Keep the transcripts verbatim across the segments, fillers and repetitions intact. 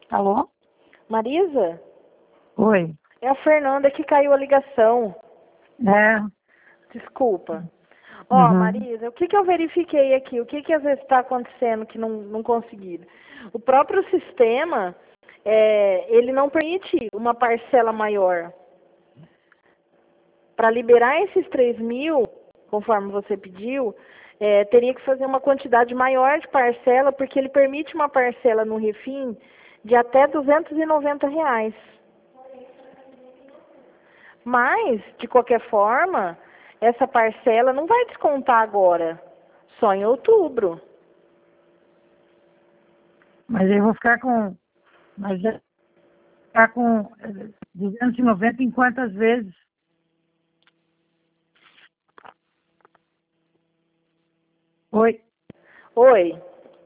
Alô? Marisa? Oi. É a Fernanda que caiu a ligação. É. Desculpa. Ó, Uhum. Marisa, o que, que eu verifiquei aqui? O que, que às vezes está acontecendo que não, não conseguiram? O próprio sistema, é, ele não permite uma parcela maior. Para liberar esses três mil, conforme você pediu, é, teria que fazer uma quantidade maior de parcela, porque ele permite uma parcela no Refim de até duzentos e noventa reais. Mas, de qualquer forma, essa parcela não vai descontar agora, só em outubro. Mas eu vou ficar com. Mas eu vou ficar com eh, duzentos e noventa em quantas vezes? Oi. Oi?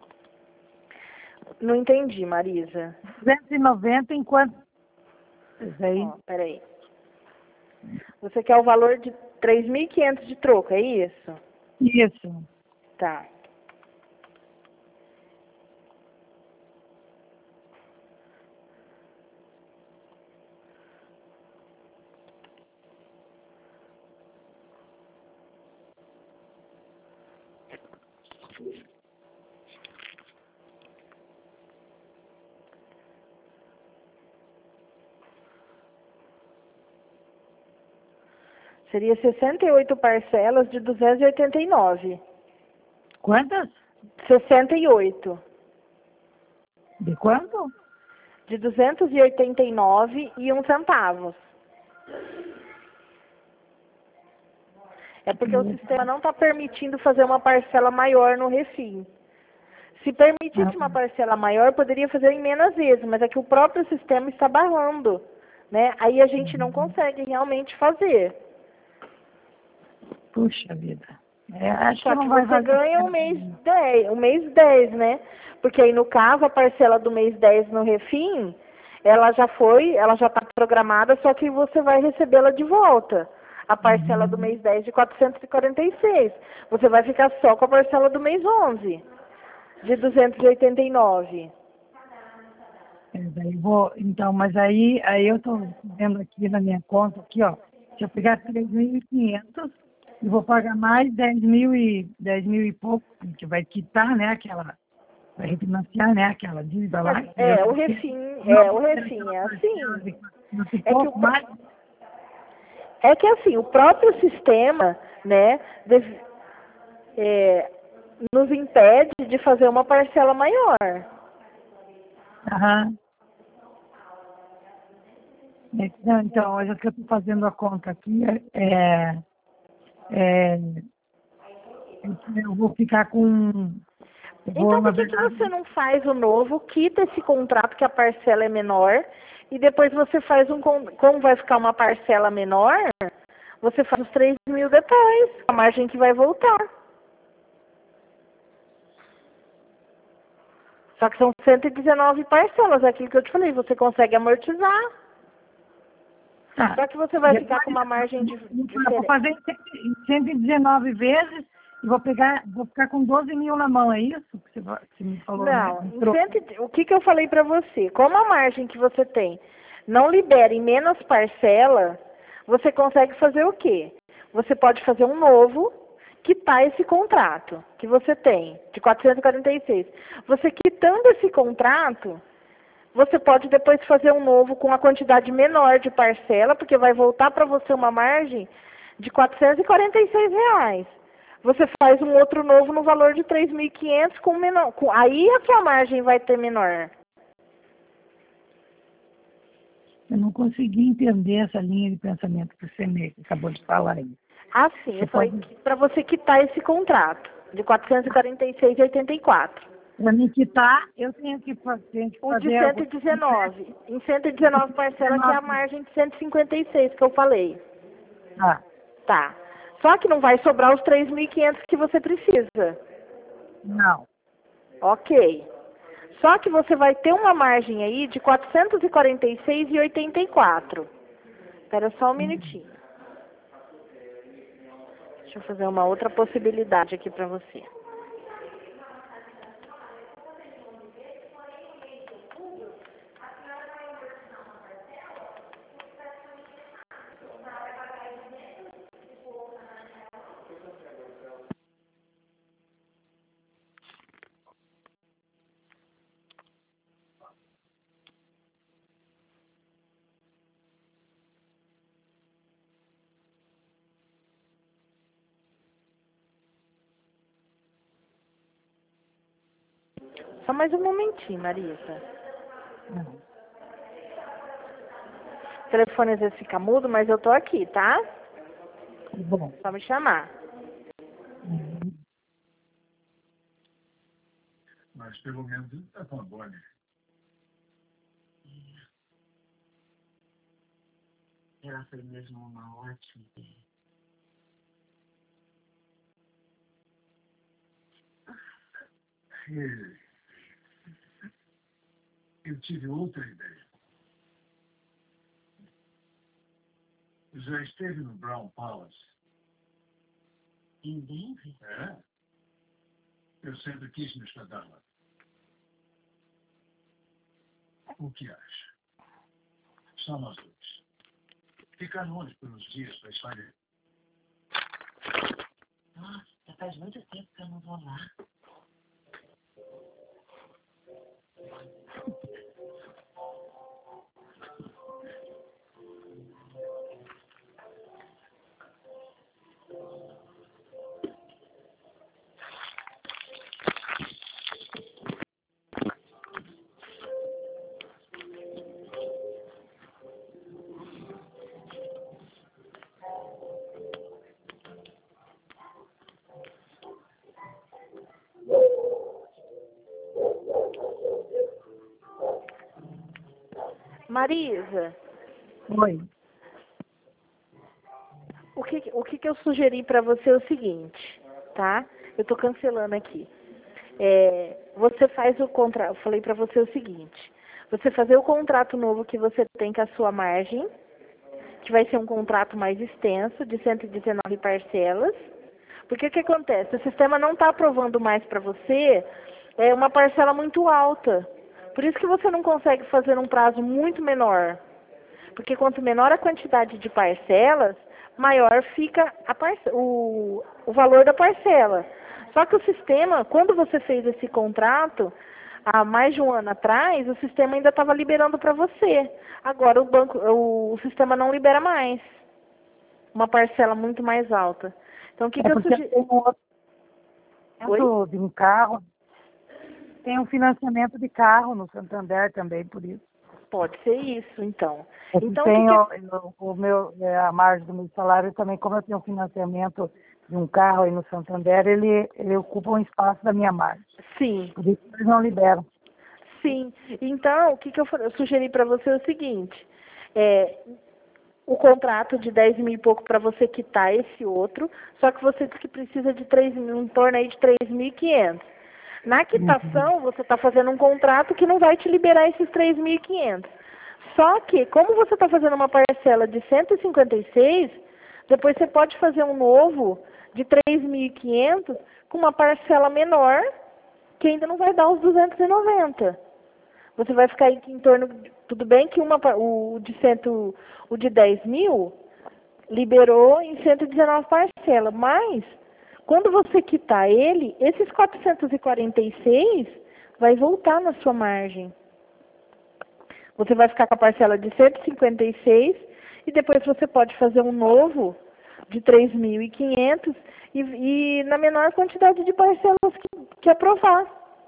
Não entendi, Marisa. duzentos e noventa em quantas vezes aí? Ó, peraí. Você quer o valor de três mil e quinhentos de troco, é isso? Isso. Tá. Seria sessenta e oito parcelas de duzentos e oitenta e nove. Quantas? sessenta e oito. De quanto? De duzentos e oitenta e nove e um centavos. É porque o sistema não está permitindo fazer uma parcela maior no Refim. Se Ah, permitisse uma parcela maior, poderia fazer em menos vezes, mas é que o próprio sistema está barrando, né? Aí a gente não consegue realmente fazer. puxa vida. É, acho que Só não que vai você valer a ganha o pena. mês dez, o mês dez, né? Porque aí no caso a parcela do mês dez no Refim, ela já foi, ela já está programada, só que você vai recebê-la de volta. A parcela do Uhum. mês dez de quatrocentos e quarenta e seis. Você vai ficar só com a parcela do mês onze, de duzentos e oitenta e nove. É, daí vou, então, mas aí, aí eu estou vendo aqui na minha conta, aqui, ó, se eu pegar três mil e quinhentos e vou pagar mais dez mil e, dez mil e pouco, que vai quitar, né, aquela, vai refinanciar, né, aquela dívida Mas lá, que eu é, o tenho que ter. Refim, Não é, vou o ter Refim aquela é parcela assim. de quatrocentos e É que o, pouco, pró- mais. é que assim, o próprio sistema, né, deve- é, nos impede de fazer uma parcela maior. Aham. É, não, então, olha que eu estou fazendo a conta aqui, é, é, eu vou ficar com, eu vou, Então na por que, que verdade, você não faz o novo, quita esse contrato que a parcela é menor, e depois você faz um, con- como vai ficar uma parcela menor, você faz os três mil depois, a margem que vai voltar. Só que são cento e dezenove parcelas, é aquilo que eu te falei, você consegue amortizar. tá. Só que você vai ficar Depois, com uma margem de, eu vou diferente. fazer em cento em cento e dezenove vezes e vou pegar, vou ficar com doze mil na mão, é isso que você, va- que você me falou, né? Não, De em troco. cento, e- o que, que eu falei para você? Como a margem que você tem não libera em menos parcela, você consegue fazer o quê? Você pode fazer um novo, quitar esse contrato que você tem, de quatrocentos e quarenta e seis. Você quitando esse contrato, você pode depois fazer um novo com a quantidade menor de parcela, porque vai voltar para você uma margem de quatrocentos e quarenta e seis reais. Você faz um outro novo no valor de três mil e quinhentos com menor. Com, aí a sua margem vai ter menor. Eu não consegui entender essa linha de pensamento que você me acabou de falar aí. Assim, Você eu falei pode, para você quitar esse contrato de quatrocentos e quarenta e seis reais e oitenta e quatro. para me quitar, eu tenho que, fa- tenho que O de fazer, eu cento vou e ter que fazer dezenove. Em cento e dezenove parcela que é a dezenove. margem de cento e cinquenta e seis que eu falei. Ah, Tá. Só que não vai sobrar os três mil e quinhentos que você precisa. não. Ok. Só que você vai ter uma margem aí de quatrocentos e quarenta e seis reais e oitenta e quatro. Espera só um minutinho. Deixa eu fazer uma outra possibilidade aqui para você. Só mais um momentinho, Marisa. Uhum. O telefone às vezes fica mudo, mas eu tô aqui, tá? Bom. Só me chamar. Uhum. Mas pelo menos ele está com a boa, né? Ela foi mesmo uma ótima ideia. E eu tive outra ideia. Já esteve no Brown Palace? Em Denver? É. Eu sempre quis me hospedar lá. O que acha? Só nós dois. Ficar longe por uns dias para espalhar. Nossa, já faz muito tempo que eu não vou lá. Marisa, Oi. o que, o que, que eu sugeri para você é o seguinte, tá? Eu tô cancelando aqui. É, você faz o contrato, eu falei para você o seguinte, você fazer o contrato novo que você tem com a sua margem, que vai ser um contrato mais extenso, de cento e dezenove parcelas, porque o que acontece? O sistema não está aprovando mais para você é uma parcela muito alta. Por isso que você não consegue fazer um prazo muito menor. Porque quanto menor a quantidade de parcelas, maior fica a parce o, o valor da parcela. Só que o sistema, quando você fez esse contrato, há mais de um ano atrás, o sistema ainda estava liberando para você. Agora o banco, o, o sistema não libera mais. Uma parcela muito mais alta. Então o que, É que eu porque sugiro? tem um outro Oi? de um carro, tem um financiamento de carro no Santander também, por isso. Pode ser isso, então. Eu Então o que, tenho que eu- o meu, é, a margem do meu salário também, como eu tenho um financiamento de um carro aí no Santander, ele, ele ocupa um espaço da minha margem. sim. Por isso eles não liberam. Sim. Então, o que, que eu, fa- eu sugeri para você é o seguinte, é, o contrato de dez mil e pouco para você quitar esse outro, só que você diz que precisa de três mil, em torno aí de três mil e quinhentos. Na Uhum. quitação, você está fazendo um contrato que não vai te liberar esses três mil e quinhentos. Só que, como você está fazendo uma parcela de cento e cinquenta e seis, depois você pode fazer um novo de três mil e quinhentos com uma parcela menor, que ainda não vai dar os duzentos e noventa. Você vai ficar aí em torno, tudo bem que uma, o de cento, o de dez mil liberou em cento e dezenove parcelas, mas quando você quitar ele, esses quatrocentos e quarenta e seis vai voltar na sua margem. Você vai ficar com a parcela de cento e cinquenta e seis e depois você pode fazer um novo de três mil e quinhentos e, e na menor quantidade de parcelas que, que aprovar.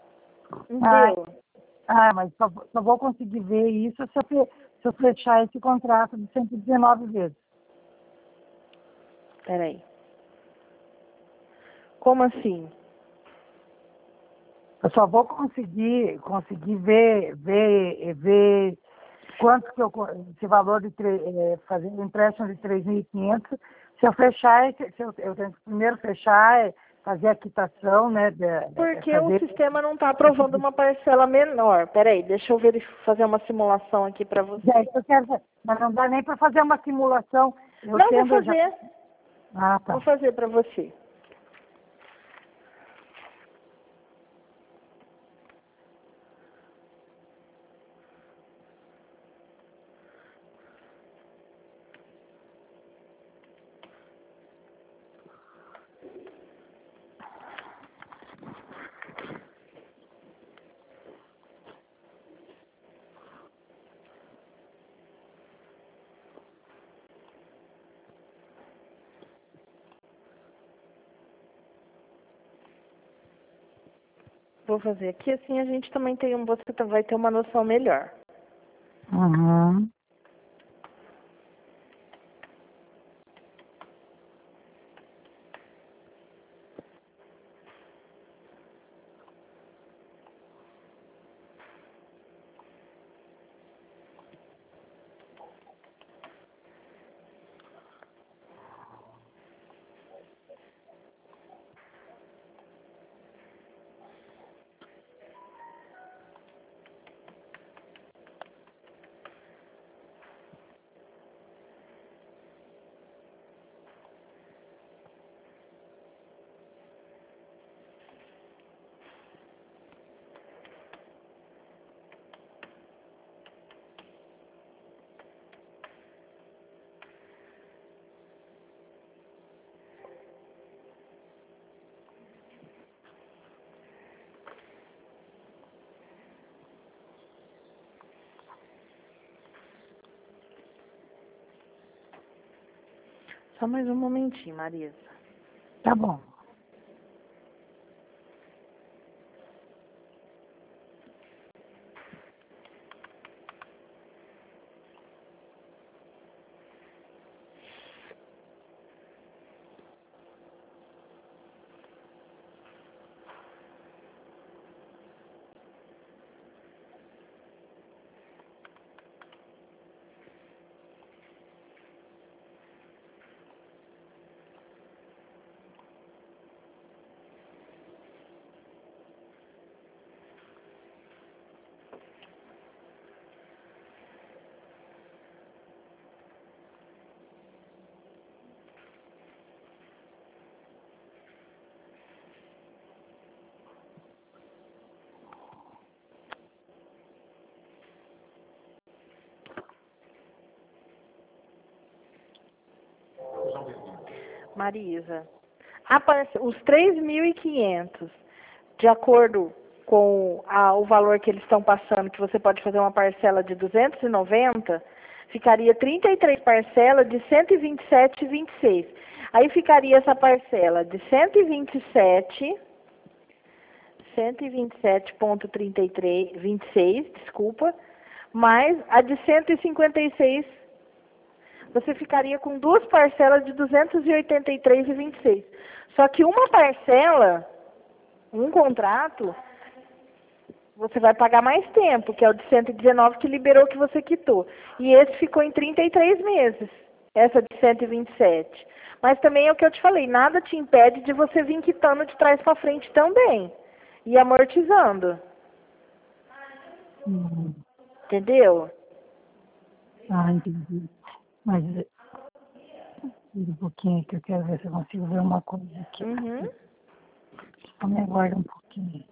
Ah, Entendeu? ah, mas só, só vou conseguir ver isso se eu, fe- se eu fechar esse contrato de cento e dezenove vezes. Peraí. Como assim? Eu só vou conseguir, conseguir ver, ver, ver quanto que eu, co- esse valor de tre- eh, fazer um empréstimo de três mil e quinhentos, se eu fechar, esse- se eu, eu tenho que primeiro fechar, eh, fazer a quitação, né, de, eh, Porque o fazer... sistema não está aprovando uma parcela menor. Peraí, deixa eu ver, fazer uma simulação aqui para É, você. isso eu quero, ver, mas não dá nem para fazer uma simulação, eu Não, vou tendo já... fazer. Ah, Vou tá. fazer para você. Vou fazer aqui, assim a gente também tem um, você vai ter uma noção melhor. Uhum. Só mais um momentinho, Marisa. Tá bom. Marisa, a par- os três mil e quinhentos, de acordo com a- o valor que eles estão passando, que você pode fazer uma parcela de duzentos e noventa, ficaria trinta e três parcelas de cento e vinte e sete vírgula vinte e seis. Aí ficaria essa parcela de cento e vinte e sete, cento e vinte e sete vírgula trinta e três, vinte e seis, desculpa, mais a de cento e cinquenta e seis. Você ficaria com duas parcelas de duzentos e oitenta e três vírgula vinte e seis. Só que uma parcela, um contrato, você vai pagar mais tempo, que é o de cento e dezenove que liberou que você quitou. E esse ficou em trinta e três meses, essa de cento e vinte e sete. Mas também é o que eu te falei, nada te impede de você vir quitando de trás para frente também. E amortizando. Uhum. Entendeu? Ah, entendi. Mas, espera um pouquinho que eu quero ver se eu consigo ver uma coisa aqui. Uhum. Só me aguarda um pouquinho.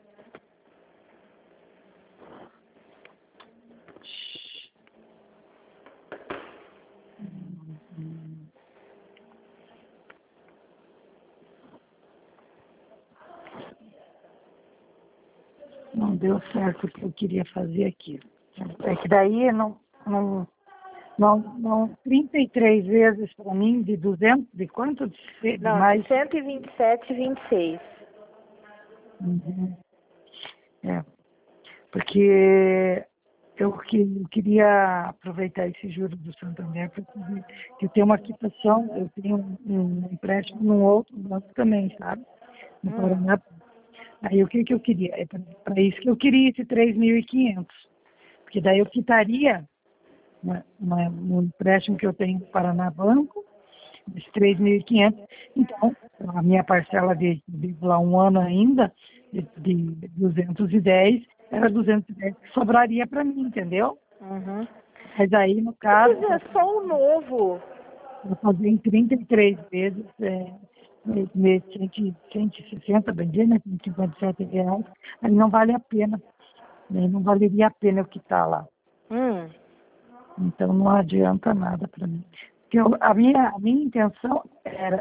Não deu certo o que eu queria fazer aqui. É que daí não, não, não, não trinta e três vezes para mim, de duzentos, de quanto? De, de Não, mais? de cento e vinte e sete vírgula vinte e seis. Uhum. É, porque eu, que, eu queria aproveitar esse juro do Santander para dizer que eu tenho uma quitação, eu tenho um, um empréstimo num outro banco também, sabe? No Hum. Paraná. Aí o que, que eu queria? É para isso que eu queria esse três mil e quinhentos. Porque daí eu quitaria uma, uma, um empréstimo que eu tenho no Paraná Banco, de três mil e quinhentos. Então, a minha parcela de, de lá um ano ainda, de, de duzentos e dez, era duzentos e dez que sobraria para mim, entendeu? Uhum. Mas aí, no Se caso, quiser só o novo, vou fazer em trinta e três vezes, é, me- cem, cento e sessenta, bem dizer, né? cento e cinquenta e sete reais, aí não vale a pena. Aí não valeria a pena eu quitar lá. hum, Então não adianta nada para mim. Porque eu, a, minha, a minha intenção era.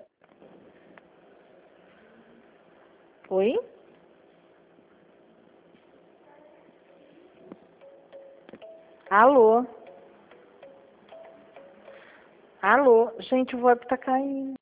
oi? Alô? Alô? Gente, o V O I P tá caindo.